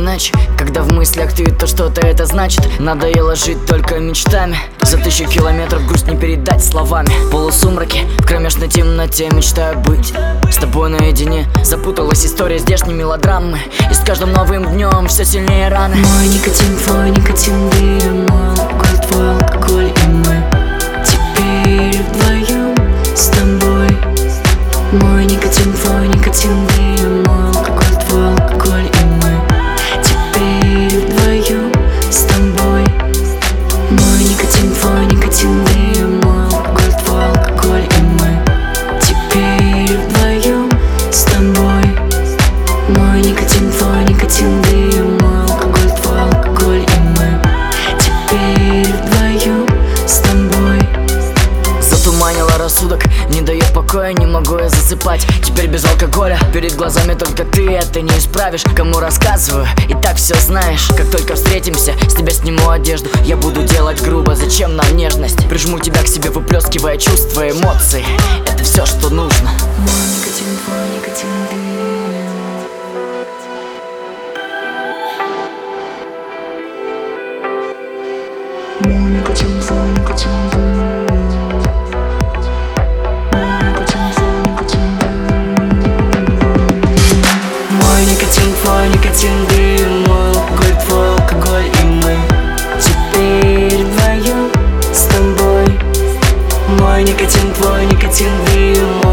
иначе. Когда в мыслях ты, то что-то это значит. Надоело жить только мечтами. За 1000 километров грусть не передать словами. В полусумраке, в кромешной темноте мечтаю быть с тобой наедине. Запуталась история здешней мелодрамы, и с каждым новым днем все сильнее раны. Мой никотин, твой никотин, дым, мой алкоголь, твой алкоголь, и мы теперь вдвоем с тобой. Мой никотин, твой никотин, дым, мой алкоголь, твой алкоголь, и мы теперь вдвоем с тобой. Мой никотин, твой никотин, дым, мой алкоголь, твой алкоголь, и мы теперь вдвоем с тобой. Мой никотин, твой никотин, дым, мой алкоголь, твой алкоголь, и мы теперь вдвоем с тобой. Затуманила рассудок, не дает покоя, не могу я засыпать. Теперь без алкоголя, перед глазами только ты, это не исправишь. Кому рассказываю, и так все знаешь. Как только встретимся, с тебя сниму одежду. Я буду делать грубо, зачем нам нежность? Прижму тебя к себе, выплескивая чувства, эмоции. Это все, что нужно. Мой никотин, твой никотин, дым. Мой никотин, твой никотин, дым. Мой никотин, твой никотин, дым, мой алкоголь, твой алкоголь, и мы теперь вдвоем с тобой. Мой никотин, твой никотин, дым.